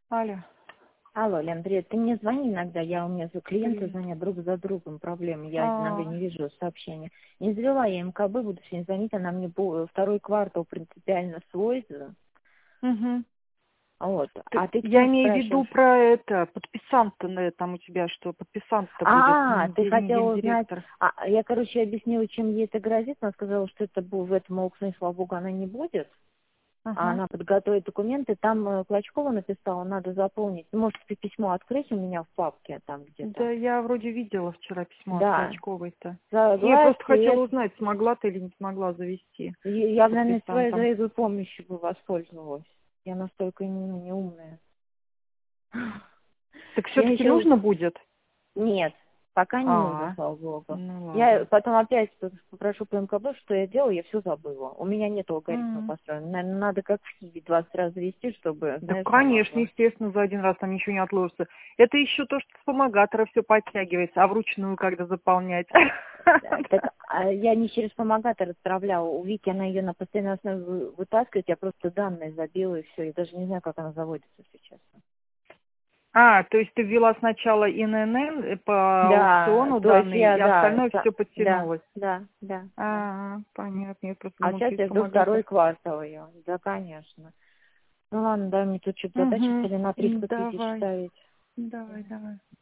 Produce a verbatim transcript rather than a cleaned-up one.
Алло, Алло, Лен, привет. Ты мне звони иногда, я у меня за клиенты привет. звонят друг за другом, проблемы, я иногда А, не вижу сообщения. Не завела я МКБ, буду сегодня звонить, она мне по- второй квартал принципиально свой, мгм. вот. Ты- А ты я кто имею в виду спрашиваешь? про это, подписант-то на- там у тебя, что подписант-то будет, А, не, ты ди- не хотела узнать, гендиректор. а, я, короче, объяснила, чем ей это грозит, она сказала, что это бу- в этом аукционе, слава богу, она не будет. А Ага. она подготовит документы, там э, Клочкова написала, надо заполнить. Можешь ты письмо открыть у меня в папке там где-то. Да я вроде видела вчера письмо от Да, Клочковой-то. Не, просто хотела согласие. узнать, смогла ты или не смогла завести Я, наверное, твоей подписантом. твоей помощью бы воспользовалась. Я настолько не, не умная. Так Я все-таки еще... нужно будет? Нет, пока не нужно, А, слава богу. ну Я ладно. потом опять попрошу по МКБ, что я делаю, я все забыла. У меня нет алгоритма М. построен. Наверное, надо как в Киеве двадцать раз завести, чтобы, Да, знаешь, я конечно, могла. естественно, за один раз там ничего не отложится. Это еще то, что с вспомогатора все подтягивается, а вручную когда заполнять. Да, так, а я не через помогатор отправляла. У Вики она ее на постоянной основе вы- вытаскивает, я просто данные забила и все. Я даже не знаю, как она заводится, если честно. А, то есть ты ввела сначала ин эн эн по Да, аукциону то есть данные, я, и да, остальное са- все да, подтянулось. да, да, да. А, понятно, я просто А думала, сейчас через я жду второй помогатор. квартал ее. Да, конечно. Ну ладно, дай мне тут что-то задачу, Угу, что ли, на триста тысяч давай, ставить. давай, давай.